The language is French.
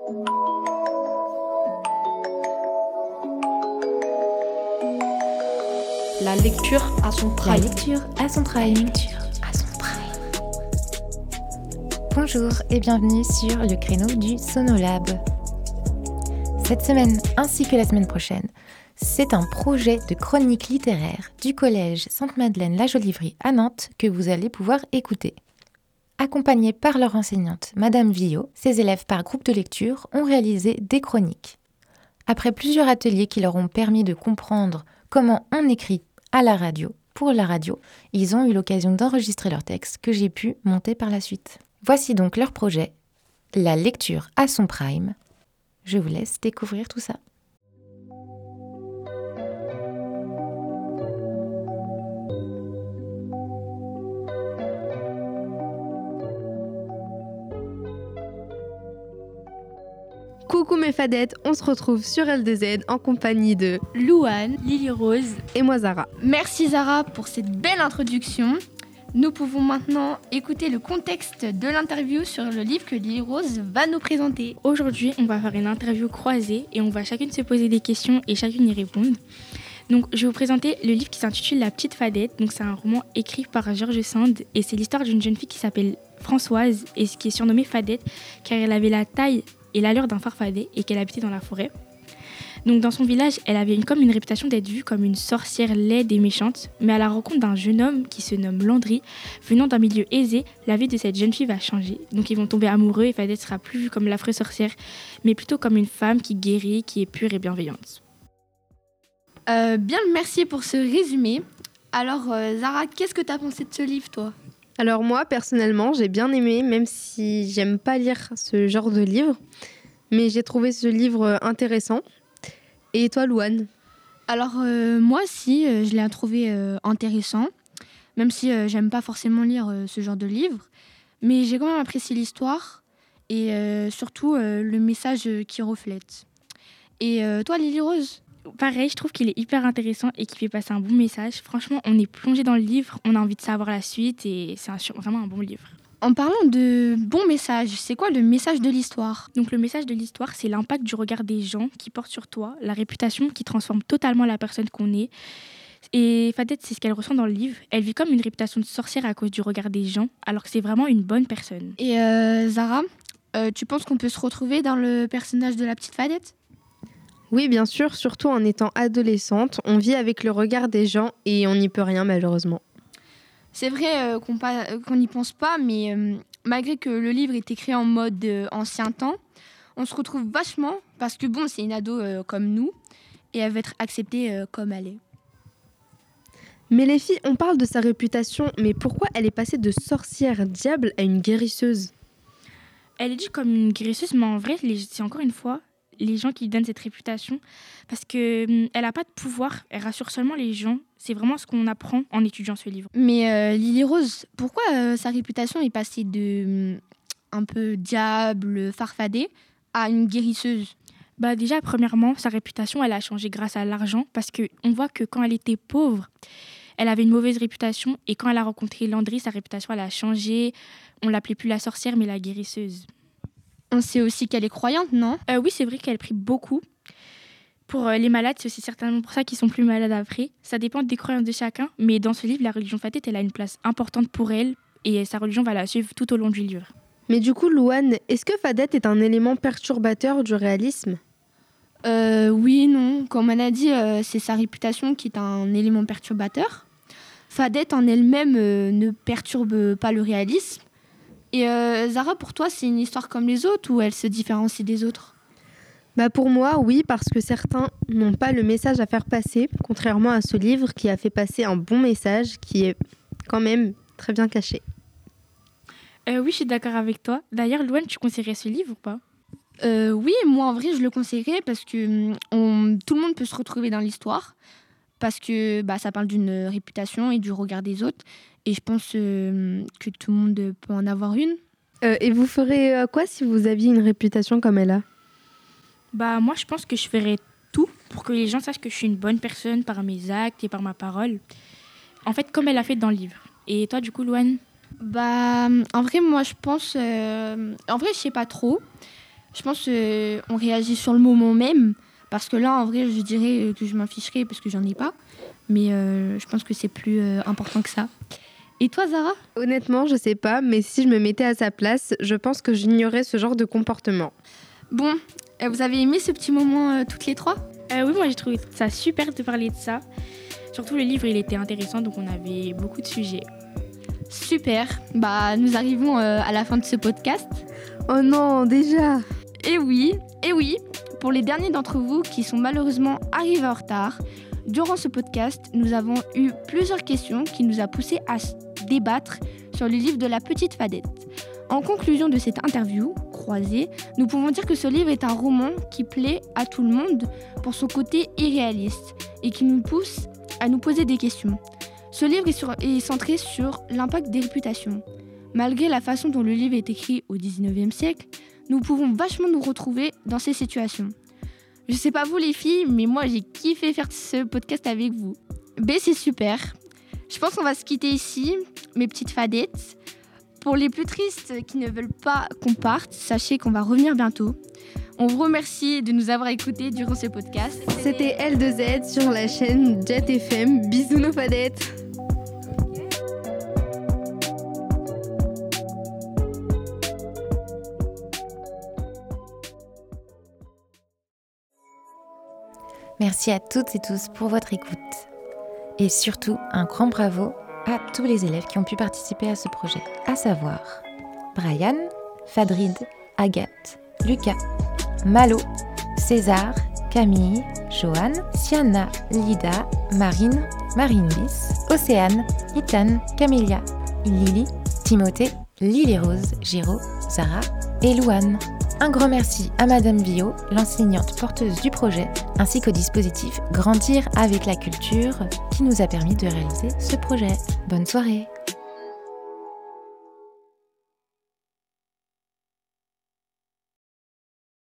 La lecture à son prime. La lecture à son prime. Bonjour et bienvenue sur le créneau du Sonolab. Cette semaine, ainsi que la semaine prochaine, c'est un projet de chronique littéraire du collège Sainte-Madeleine-la-Jolivrie à Nantes que vous allez pouvoir écouter. Accompagnés par leur enseignante, Madame Villot, ces élèves par groupe de lecture ont réalisé des chroniques. Après plusieurs ateliers qui leur ont permis de comprendre comment on écrit à la radio, pour la radio, ils ont eu l'occasion d'enregistrer leurs textes que j'ai pu monter par la suite. Voici donc leur projet, la lecture à son prime. Je vous laisse découvrir tout ça. Coucou mes fadettes, on se retrouve sur L2Z en compagnie de Louane, Lily Rose et moi Zara. Merci Zara pour cette belle introduction. Nous pouvons maintenant écouter le contexte de l'interview sur le livre que Lily Rose va nous présenter. Aujourd'hui, on va faire une interview croisée et on va chacune se poser des questions et chacune y répondre. Donc, je vais vous présenter le livre qui s'intitule La Petite Fadette. Donc, c'est un roman écrit par George Sand et c'est l'histoire d'une jeune fille qui s'appelle Françoise et qui est surnommée Fadette car elle avait la taille et l'allure d'un farfadet et qu'elle habitait dans la forêt. Donc dans son village, elle avait comme une réputation d'être vue comme une sorcière laide et méchante, mais à la rencontre d'un jeune homme qui se nomme Landry, venant d'un milieu aisé, la vie de cette jeune fille va changer. Donc ils vont tomber amoureux et Fadette sera plus vue comme l'affreuse sorcière, mais plutôt comme une femme qui guérit, qui est pure et bienveillante. Bien, merci pour ce résumé. Alors Zara, qu'est-ce que tu as pensé de ce livre toi ? Alors moi, personnellement, j'ai bien aimé, même si j'aime pas lire ce genre de livre. Mais j'ai trouvé ce livre intéressant. Et toi, Louane ? Alors moi aussi, je l'ai trouvé intéressant. Même si j'aime pas forcément lire ce genre de livre. Mais j'ai quand même apprécié l'histoire. Et surtout le message qu'il reflète. Et toi, Lily Rose ? Pareil, je trouve qu'il est hyper intéressant et qu'il fait passer un bon message. Franchement, on est plongé dans le livre, on a envie de savoir la suite et c'est vraiment un bon livre. En parlant de bon message, c'est quoi le message de l'histoire ? Donc le message de l'histoire, c'est l'impact du regard des gens qui portent sur toi, la réputation qui transforme totalement la personne qu'on est. Et Fadette, c'est ce qu'elle ressent dans le livre. Elle vit comme une réputation de sorcière à cause du regard des gens, alors que c'est vraiment une bonne personne. Et Zara, tu penses qu'on peut se retrouver dans le personnage de la petite Fadette ? Oui, bien sûr, surtout en étant adolescente, on vit avec le regard des gens et on n'y peut rien malheureusement. C'est vrai qu'on n'y pense pas, mais malgré que le livre est écrit en mode ancien temps, on se retrouve vachement parce que bon, c'est une ado comme nous et elle va être acceptée comme elle est. Mais les filles, on parle de sa réputation, mais pourquoi elle est passée de sorcière diable à une guérisseuse ? Elle est due comme une guérisseuse, mais en vrai, c'est encore une fois les gens qui lui donnent cette réputation parce qu'elle n'a pas de pouvoir, elle rassure seulement les gens. C'est vraiment ce qu'on apprend en étudiant ce livre. Mais Lily Rose, pourquoi sa réputation est passée de un peu diable, farfadet à une guérisseuse ? Bah déjà, premièrement, sa réputation, elle a changé grâce à l'argent parce qu'on voit que quand elle était pauvre, elle avait une mauvaise réputation et quand elle a rencontré Landry, sa réputation, elle a changé. On l'appelait plus la sorcière, mais la guérisseuse. On sait aussi qu'elle est croyante, non ? Oui, c'est vrai qu'elle prie beaucoup. Pour les malades, c'est aussi certainement pour ça qu'ils sont plus malades après. Ça dépend des croyances de chacun, mais dans ce livre, la religion Fadette, elle a une place importante pour elle et sa religion va la suivre tout au long du livre. Mais du coup, Louane, est-ce que Fadette est un élément perturbateur du réalisme ? Oui, non. Comme on a dit, c'est sa réputation qui est un élément perturbateur. Fadette en elle-même ne perturbe pas le réalisme. Et Zara, pour toi, c'est une histoire comme les autres ou elle se différencie des autres ? Bah pour moi, oui, parce que certains n'ont pas le message à faire passer, contrairement à ce livre qui a fait passer un bon message qui est quand même très bien caché. Oui, je suis d'accord avec toi. D'ailleurs, Louane, tu conseillerais ce livre ou pas ? Oui, moi en vrai, je le conseillerais parce que tout le monde peut se retrouver dans l'histoire. Parce que ça parle d'une réputation et du regard des autres. Et je pense que tout le monde peut en avoir une. Et vous ferez quoi si vous aviez une réputation comme elle a ? Moi, je pense que je ferais tout pour que les gens sachent que je suis une bonne personne par mes actes et par ma parole. En fait, comme elle a fait dans le livre. Et toi, du coup, Louane ? En vrai, moi, je pense... En vrai, je sais pas trop. Je pense qu'on réagit sur le moment même, parce que là, en vrai, je dirais que je m'en ficherais parce que j'en ai pas. Mais je pense que c'est plus important que ça. Et toi, Zara ? Honnêtement, je sais pas, mais si je me mettais à sa place, je pense que j'ignorais ce genre de comportement. Bon, vous avez aimé ce petit moment toutes les trois ? Oui, moi j'ai trouvé ça super de parler de ça. Surtout le livre, il était intéressant, donc on avait beaucoup de sujets. Super, nous arrivons à la fin de ce podcast. Oh non, déjà ? Et oui, pour les derniers d'entre vous qui sont malheureusement arrivés en retard, durant ce podcast, nous avons eu plusieurs questions qui nous a poussé à débattre sur le livre de la petite Fadette. En conclusion de cette interview croisée, nous pouvons dire que ce livre est un roman qui plaît à tout le monde pour son côté irréaliste et qui nous pousse à nous poser des questions. Ce livre est centré sur l'impact des réputations. Malgré la façon dont le livre est écrit au 19e siècle, nous pouvons vachement nous retrouver dans ces situations. Je sais pas vous les filles, mais moi j'ai kiffé faire ce podcast avec vous. C'est super. Je pense qu'on va se quitter ici, mes petites fadettes. Pour les plus tristes qui ne veulent pas qu'on parte, sachez qu'on va revenir bientôt. On vous remercie de nous avoir écoutés durant ce podcast. C'était L2Z sur la chaîne Jet FM. Bisous nos fadettes. Merci à toutes et tous pour votre écoute. Et surtout, un grand bravo à tous les élèves qui ont pu participer à ce projet, à savoir Brian, Fadrid, Agathe, Lucas, Malo, César, Camille, Joanne, Siana, Lida, Marine, Bis, Océane, Ethan, Camélia, Lily, Timothée, Lily Rose, Géraud, Zara et Louane. Un grand merci à Madame Villot, l'enseignante porteuse du projet, ainsi qu'au dispositif Grandir avec la culture qui nous a permis de réaliser ce projet. Bonne soirée!